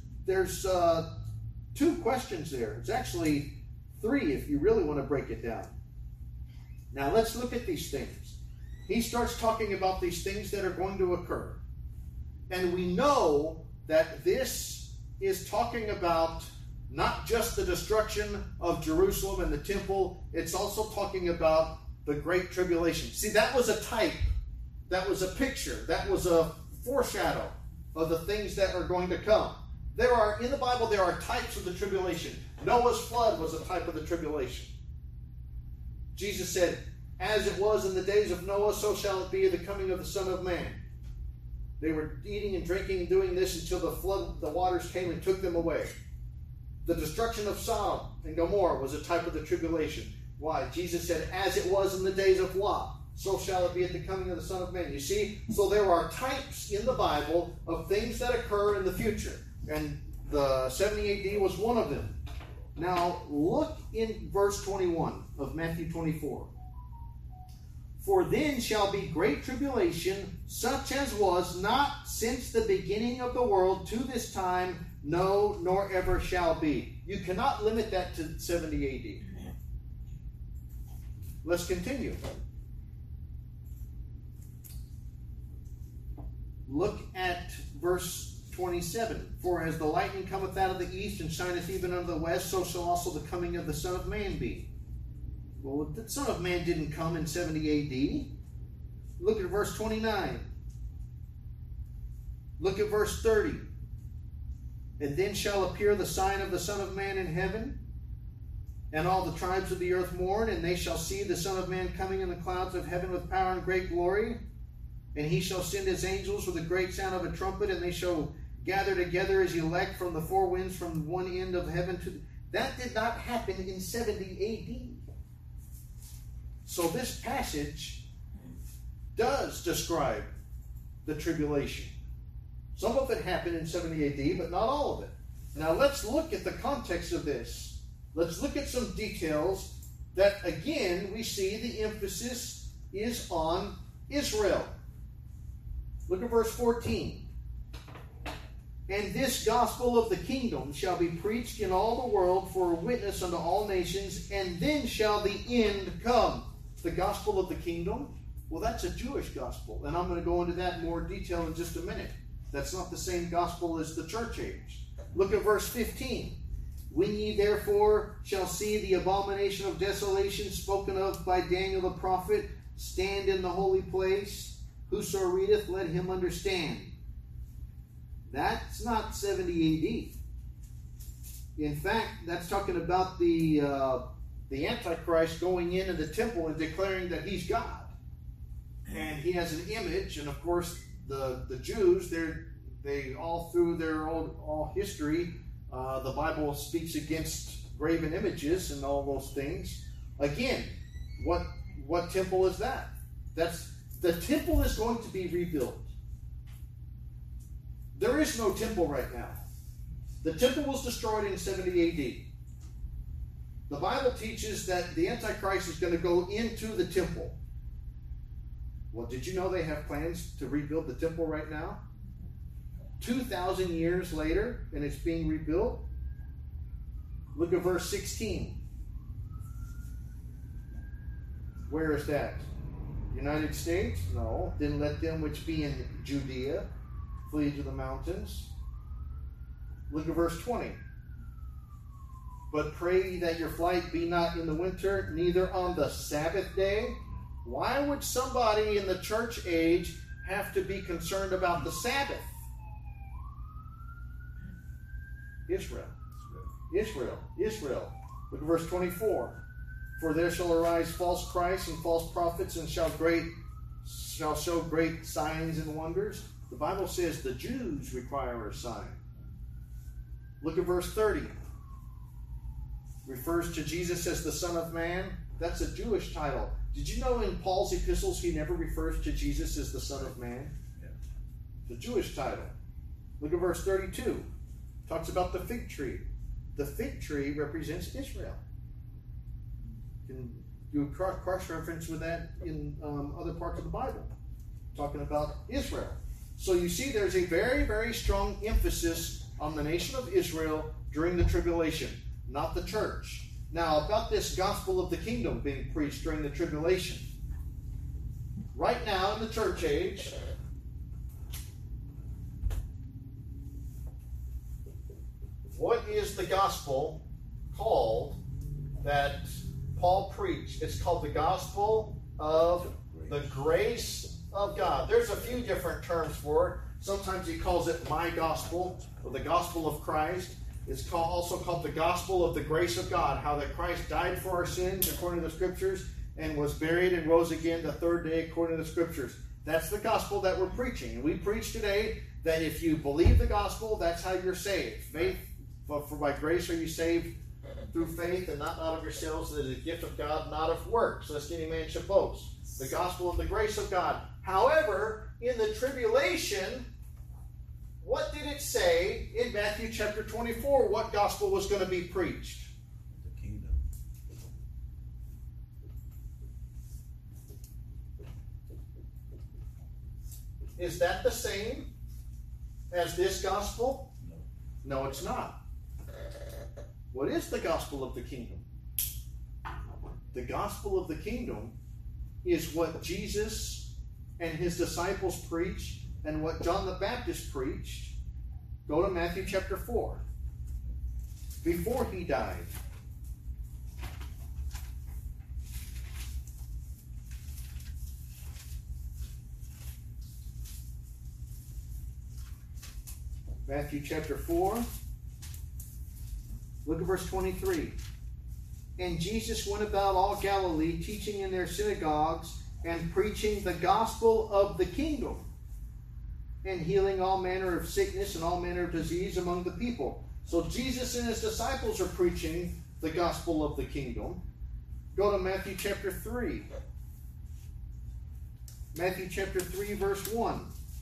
[SPEAKER 4] questions there. It's actually three if you really want to break it down. Now let's look at these things. He starts talking about these things that are going to occur. And we know that this is talking about not just the destruction of Jerusalem and the temple, it's also talking about the Great Tribulation. See, that was a type, that was a picture, that was a foreshadow of the things that are going to come. In the Bible, there are types of the tribulation. Noah's flood was a type of the tribulation. Jesus said, As it was in the days of Noah, so shall it be at the coming of the Son of Man. They were eating and drinking and doing this until the flood, the waters came and took them away. The destruction of Sodom and Gomorrah was a type of the tribulation. Why? Jesus said, As it was in the days of Lot, so shall it be at the coming of the Son of Man. You see? So there are types in the Bible of things that occur in the future. And the 70 AD was one of them. Now, look in verse 21 of Matthew 24. For then shall be great tribulation, such as was not since the beginning of the world to this time, no, nor ever shall be. You cannot limit that to 70 AD. Let's continue. Look at verse 27. For as the lightning cometh out of the east and shineth even unto the west, so shall also the coming of the Son of Man be. Well, the Son of Man didn't come in 70 AD. Look at verse 29. Look at verse 30. And then shall appear the sign of the Son of Man in heaven, and all the tribes of the earth mourn, and they shall see the Son of Man coming in the clouds of heaven with power and great glory. And he shall send his angels with a great sound of a trumpet, and they shall gather together his elect from the four winds from one end of heaven to... That did not happen in 70 AD. So this passage does describe the tribulation. Some of it happened in 70 AD, but not all of it. Now let's look at the context of this. Let's look at some details that, again, we see the emphasis is on Israel. Look at verse 14. And this gospel of the kingdom shall be preached in all the world for a witness unto all nations, and then shall the end come. The gospel of the kingdom? Well, that's a Jewish gospel, and I'm going to go into that in more detail in just a minute. That's not the same gospel as the church age. Look at verse 15. When ye therefore shall see the abomination of desolation spoken of by Daniel the prophet stand in the holy place, whoso readeth, let him understand. That's not 70 AD. In fact, that's talking about the Antichrist going into the temple and declaring that he's God. And he has an image, and of course the Jews, they all through their all history, the Bible speaks against graven images and all those things. Again, what temple is that? The temple is going to be rebuilt. There is no temple right now. The temple was destroyed in 70 AD. The Bible teaches that the Antichrist is going to go into the temple. Well, did you know they have plans to rebuild the temple right now? 2,000 years later, and it's being rebuilt. Look at verse 16. Where is that? United States? No. Then let them which be in Judea flee to the mountains. Look at verse 20. But pray ye that your flight be not in the winter, neither on the Sabbath day. Why would somebody in the church age have to be concerned about the Sabbath? Israel. Look at verse 24. For there shall arise false Christs and false prophets, and shall show great signs and wonders. The Bible says the Jews require a sign. Look at verse 30. Refers to Jesus as the Son of Man. That's a Jewish title. Did you know in Paul's epistles he never refers to Jesus as the Son of Man? Yeah. It's a Jewish title. Look at verse 32. Talks about the fig tree. The fig tree represents Israel. You can do a cross-reference with that in other parts of the Bible, talking about Israel. So you see there's a very, very strong emphasis on the nation of Israel during the tribulation, not the church. Now, about this gospel of the kingdom being preached during the tribulation. Right now in the church age, what is the gospel called that Paul preached? It's called the gospel of the grace of God. There's a few different terms for it. Sometimes he calls it my gospel, or the gospel of Christ. It's also called the gospel of the grace of God, how that Christ died for our sins according to the Scriptures and was buried and rose again the third day according to the Scriptures. That's the gospel that we're preaching. And we preach today that if you believe the gospel, that's how you're saved. Faith, for by grace are you saved through faith, and not out of yourselves, that is a gift of God, not of works, lest any man should boast. The gospel of the grace of God. However, in the tribulation, what did it say in Matthew chapter 24? What gospel was going to be preached?
[SPEAKER 1] The kingdom.
[SPEAKER 4] Is that the same as this gospel? No, it's not. What is the gospel of the kingdom? The gospel of the kingdom is what Jesus and his disciples preached and what John the Baptist preached. Go to Matthew chapter 4. Before he died. Matthew chapter 4. Look at verse 23. And Jesus went about all Galilee, teaching in their synagogues and preaching the gospel of the kingdom, and healing all manner of sickness and all manner of disease among the people. So Jesus and his disciples are preaching the gospel of the kingdom. Go to Matthew chapter 3. Matthew chapter 3, verse 1.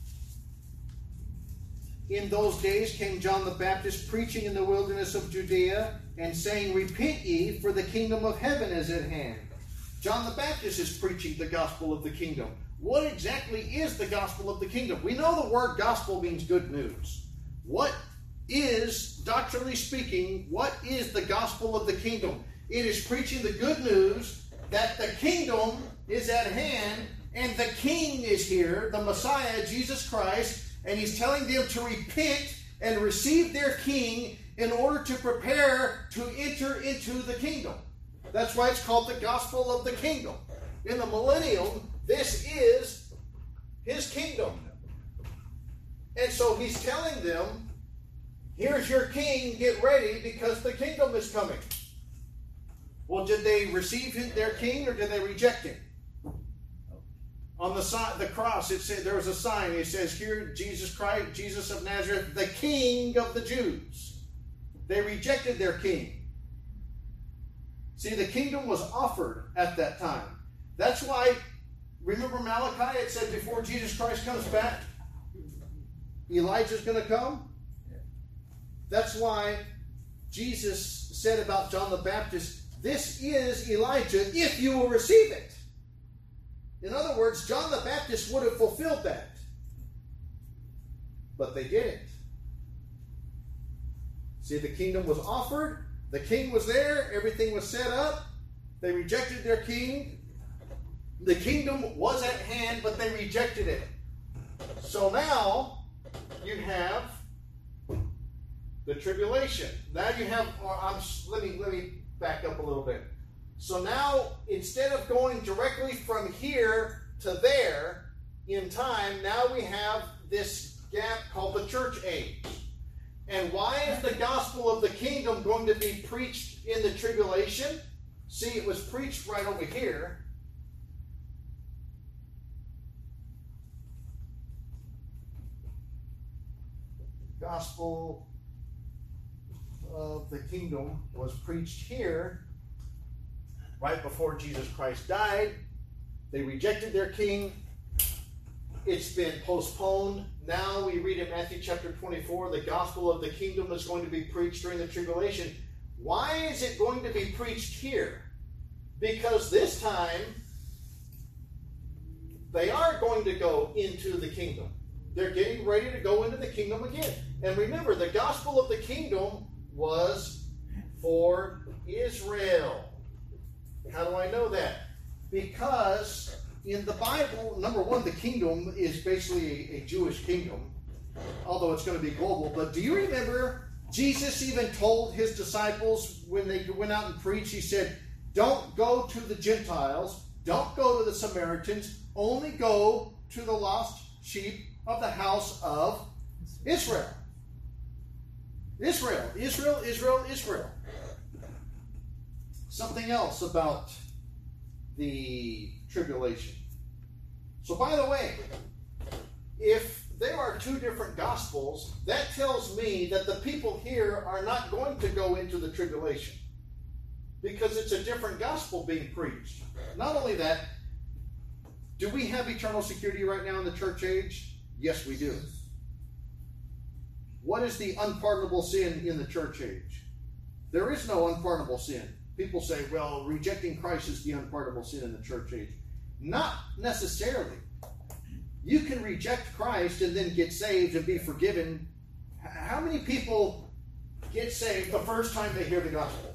[SPEAKER 4] In those days came John the Baptist preaching in the wilderness of Judea and saying, Repent ye, for the kingdom of heaven is at hand. John the Baptist is preaching the gospel of the kingdom. What exactly is the gospel of the kingdom? We know the word gospel means good news. What is, doctrinally speaking, what is the gospel of the kingdom? It is preaching the good news that the kingdom is at hand and the king is here, the Messiah, Jesus Christ, and he's telling them to repent and receive their king in order to prepare to enter into the kingdom. That's why it's called the gospel of the kingdom. In the millennium, this is his kingdom. And so he's telling them, here's your king, get ready because the kingdom is coming. Well, did they receive their king or did they reject him? On the cross, it said there was a sign. It says, "Here, Jesus Christ, Jesus of Nazareth, the King of the Jews." They rejected their king. See, the kingdom was offered at that time. That's why, remember Malachi? It said before Jesus Christ comes back, Elijah's going to come. That's why Jesus said about John the Baptist, "This is Elijah, if you will receive it." In other words, John the Baptist would have fulfilled that. but they didn't. See, the kingdom was offered. The king was there. Everything was set up. They rejected their king. The kingdom was at hand, but they rejected it. So now you have the tribulation. Now you have, let me back up a little bit. So now, instead of going directly from here to there in time, now we have this gap called the church age. And why is the gospel of the kingdom going to be preached in the tribulation? See, it was preached right over here. Gospel of the kingdom was preached here right before Jesus Christ died. They rejected their king. It's been postponed. Now we read in Matthew chapter 24, the gospel of the kingdom is going to be preached during the tribulation. Why is it going to be preached here? Because this time they are going to go into the kingdom. They're getting ready to go into the kingdom again. And remember, the gospel of the kingdom was for Israel. How do I know that? Because in the Bible, number one, the kingdom is basically a Jewish kingdom, although it's going to be global. But do you remember Jesus even told his disciples when they went out and preached, he said, don't go to the Gentiles, don't go to the Samaritans, only go to the lost sheep of the house of Israel. Israel, Israel, Israel, Israel. Something else about the tribulation. So by the way, if there are two different gospels, that tells me that the people here are not going to go into the tribulation, because it's a different gospel being preached. Not only that, do we have eternal security right now in the church age? Yes, we do. What is the unpardonable sin in the church age? There is no unpardonable sin. People say, well, rejecting Christ is the unpardonable sin in the church age. Not necessarily. You can reject Christ and then get saved and be forgiven. How many people get saved the first time they hear the gospel?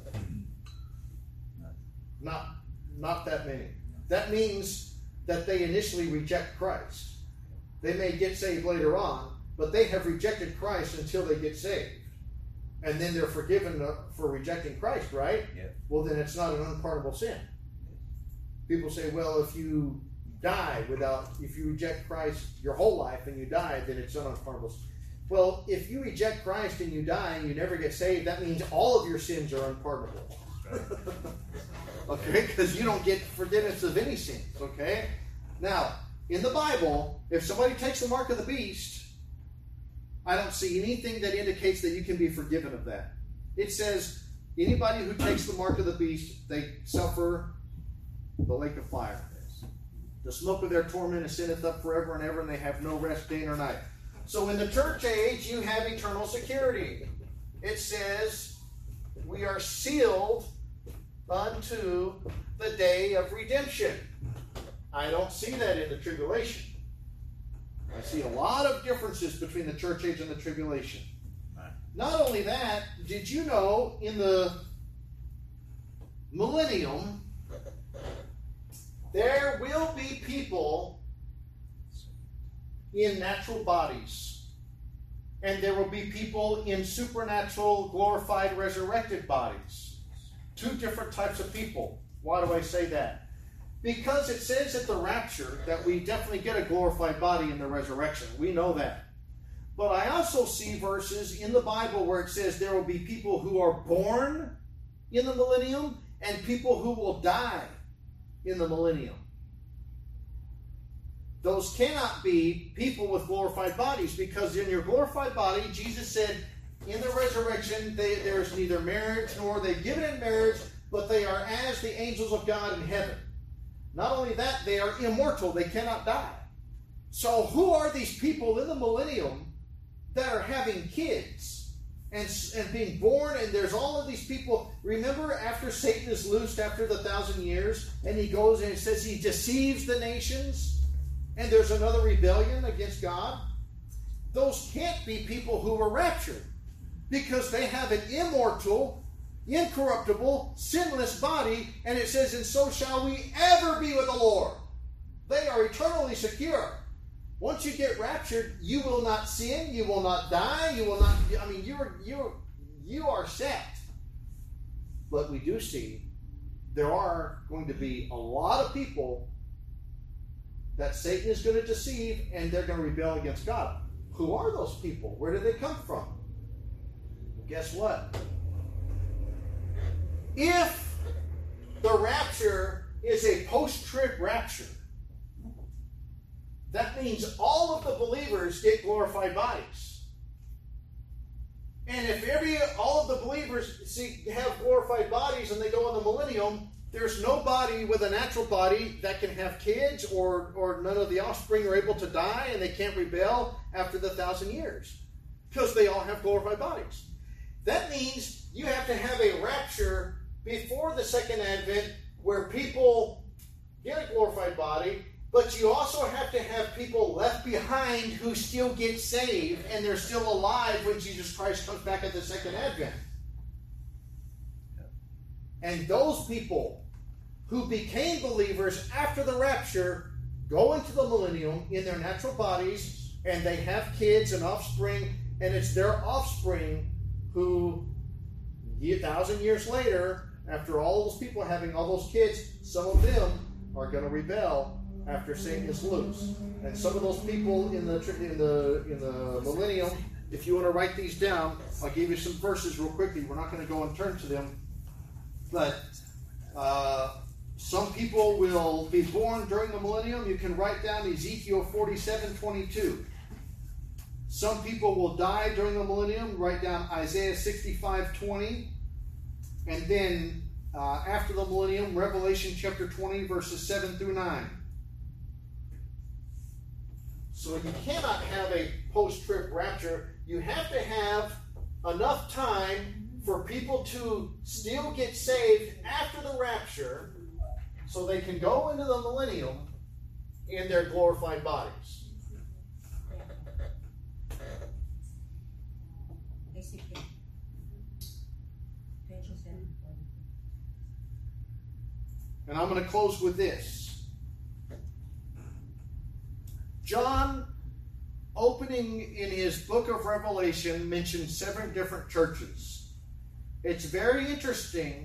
[SPEAKER 4] Not that many. That means that they initially reject Christ. They may get saved later on, but they have rejected Christ until they get saved. And then they're forgiven for rejecting Christ, right?
[SPEAKER 1] Yeah.
[SPEAKER 4] Well, then it's not an unpardonable sin. People say, well, if you reject Christ your whole life and you die, then it's an unpardonable sin. Well, if you reject Christ and you die and you never get saved, that means all of your sins are unpardonable. Okay? Because you don't get forgiveness of any sins, okay? Now, in the Bible, if somebody takes the mark of the beast, I don't see anything that indicates that you can be forgiven of that. It says, anybody who takes the mark of the beast, they suffer the lake of fire. The smoke of their torment ascendeth up forever and ever, and they have no rest day nor night. So in the church age, you have eternal security. It says, we are sealed unto the day of redemption. I don't see that in the tribulation. I see a lot of differences between the church age and the tribulation. Not only that, did you know in the millennium, there will be people in natural bodies, and there will be people in supernatural, glorified, resurrected bodies. Two different types of people. Why do I say that? Because it says at the rapture that we definitely get a glorified body in the resurrection. We know that. But I also see verses in the Bible where it says there will be people who are born in the millennium and people who will die in the millennium. Those cannot be people with glorified bodies, because in your glorified body, Jesus said, in the resurrection, there is neither marriage nor they given in marriage, but they are as the angels of God in heaven. Not only that, they are immortal. They cannot die. So who are these people in the millennium that are having kids and being born? And there's all of these people. Remember, after Satan is loosed after the 1,000 years, and he goes and it says he deceives the nations, and there's another rebellion against God. those can't be people who were raptured, because they have an immortal, incorruptible, sinless body, and it says, and so shall we ever be with the Lord. They are eternally secure. Once you get raptured, you will not sin, you will not die, you will not, you are set. But we do see there are going to be a lot of people that Satan is going to deceive, and they're going to rebel against God. Who are those people? Where do they come from? Well, guess what? If the rapture is a post-trib rapture, that means all of the believers get glorified bodies. And if all of the believers have glorified bodies and they go in the millennium, there's nobody with a natural body that can have kids, or none of the offspring are able to die, and they can't rebel after the 1,000 years, because they all have glorified bodies. That means you have to have a rapture before the second advent where people get a glorified body, but you also have to have people left behind who still get saved, and they're still alive when Jesus Christ comes back at the second advent. And those people who became believers after the rapture go into the millennium in their natural bodies, and they have kids and offspring, and it's their offspring who, 1,000 years later, after all those people having all those kids, some of them are going to rebel after Satan is loose. And some of those people in the millennium, if you want to write these down, I'll give you some verses real quickly. We're not going to go and turn to them. But some people will be born during the millennium. You can write down Ezekiel 47:22. Some people will die during the millennium. Write down Isaiah 65:20. And then after the millennium, Revelation chapter 20, verses 7 through 9. So you cannot have a post-trib rapture. You have to have enough time for people to still get saved after the rapture so they can go into the millennium in their glorified bodies. And I'm going to close with this. John, opening in his book of Revelation, mentions 7 different churches. It's very interesting.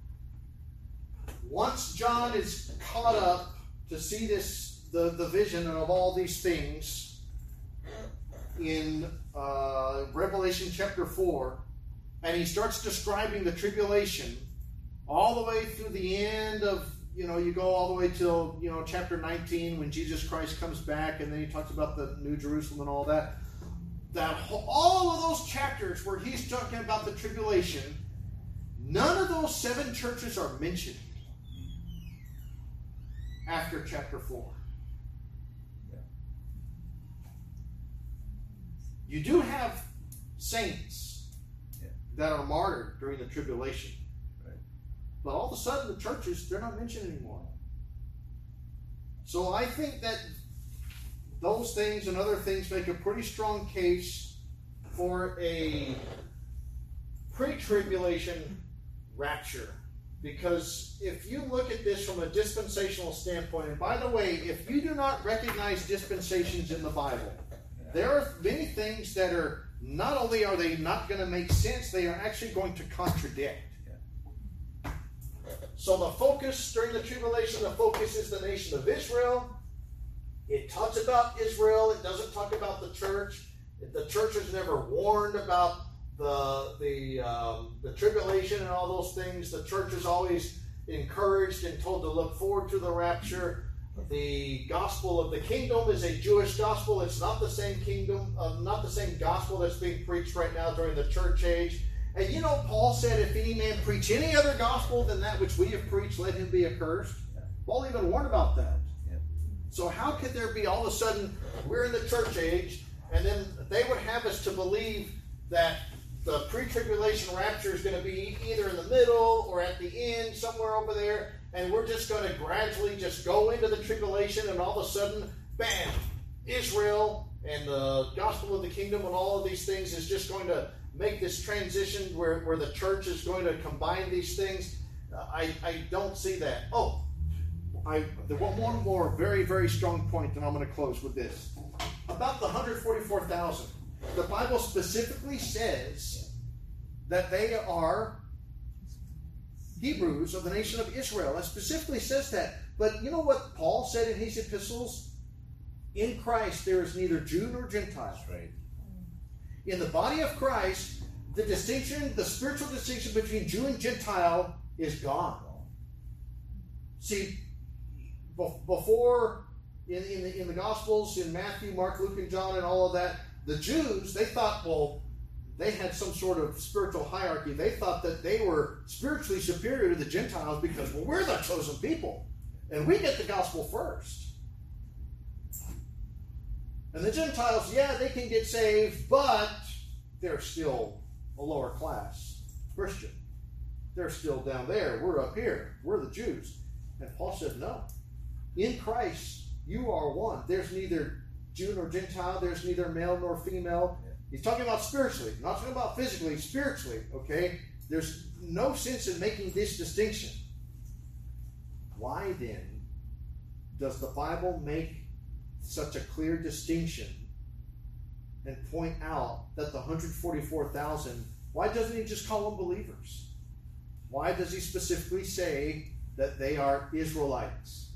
[SPEAKER 4] Once John is caught up to see the vision of all these things in Revelation chapter 4, and he starts describing the tribulation all the way through the end of, you go all the way till, chapter 19 when Jesus Christ comes back, and then he talks about the New Jerusalem and all that. All of those chapters where he's talking about the tribulation, none of those 7 churches are mentioned after chapter 4. You do have saints that are martyred during the tribulation. But all of a sudden, the churches, they're not mentioned anymore. So I think that those things and other things make a pretty strong case for a pre-tribulation rapture. Because if you look at this from a dispensational standpoint, and by the way, if you do not recognize dispensations in the Bible, there are many things that are, not only are they not going to make sense, they are actually going to contradict. So the focus during the tribulation, the focus is the nation of Israel. It talks about Israel. It doesn't talk about the church. The church is never warned about the tribulation and all those things. The church is always encouraged and told to look forward to the rapture. The gospel of the kingdom is a Jewish gospel. It's not the same kingdom, not the same gospel that's being preached right now during the church age. And Paul said, if any man preach any other gospel than that which we have preached, let him be accursed. Paul even warned about that. Yeah. So how could there be all of a sudden, we're in the church age, and then they would have us to believe that the pre-tribulation rapture is going to be either in the middle or at the end, somewhere over there, and we're just going to gradually just go into the tribulation, and all of a sudden, bam, Israel and the gospel of the kingdom and all of these things is just going to make this transition where the church is going to combine these things. I don't see that. There was one more very, very strong point, and I'm going to close with this. About the 144,000, the Bible specifically says that they are Hebrews of the nation of Israel. It specifically says that. But you know what Paul said in his epistles? In Christ there is neither Jew nor Gentile.
[SPEAKER 1] That's right.
[SPEAKER 4] In the body of Christ, the distinction, the spiritual distinction between Jew and Gentile is gone. See, before in the Gospels, in Matthew, Mark, Luke, and John, and all of that, the Jews, they thought, well, they had some sort of spiritual hierarchy. They thought that they were spiritually superior to the Gentiles because, well, we're the chosen people, and we get the gospel first. And the Gentiles, yeah, they can get saved, but they're still a lower class Christian. They're still down there. We're up here. We're the Jews. And Paul said, no. In Christ, you are one. There's neither Jew nor Gentile. There's neither male nor female. He's talking about spiritually. Not talking about physically, spiritually. Okay? There's no sense in making this distinction. Why then does the Bible make such a clear distinction and point out that the 144,000, why doesn't he just call them believers? Why does he specifically say that they are Israelites?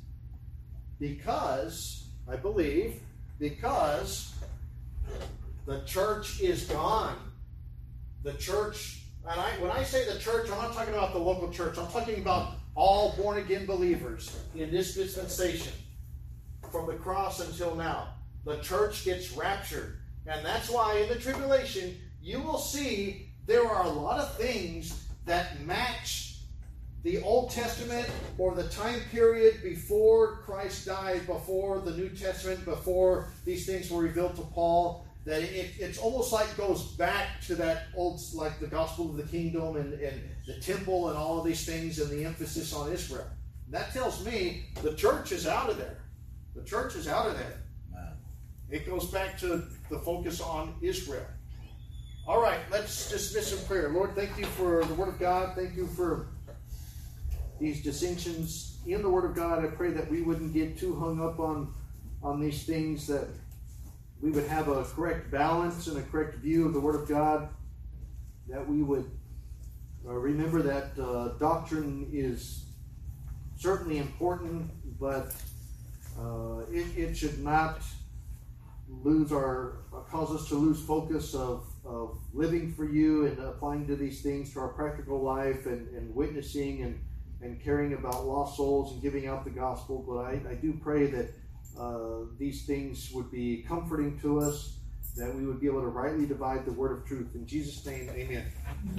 [SPEAKER 4] Because, I believe, because the church is gone. The church, and when I say the church, I'm not talking about the local church. I'm talking about all born-again believers in this dispensation. From the cross until now, the church gets raptured. And that's why in the tribulation, you will see there are a lot of things that match the Old Testament or the time period before Christ died, before the New Testament, before these things were revealed to Paul, that it's almost like goes back to that old, like the gospel of the kingdom and the temple and all of these things and the emphasis on Israel. And that tells me the church is out of there. The church is out of there.
[SPEAKER 1] Wow.
[SPEAKER 4] It goes back to the focus on Israel. All right, let's dismiss in prayer. Lord, thank you for the Word of God. Thank you for these distinctions in the Word of God. I pray that we wouldn't get too hung up on these things, that we would have a correct balance and a correct view of the Word of God, that we would remember that doctrine is certainly important, but it should not cause us to lose focus of living for you and applying to these things to our practical life and witnessing and caring about lost souls and giving out the gospel. But I do pray that these things would be comforting to us, that we would be able to rightly divide the word of truth. In Jesus' name, amen.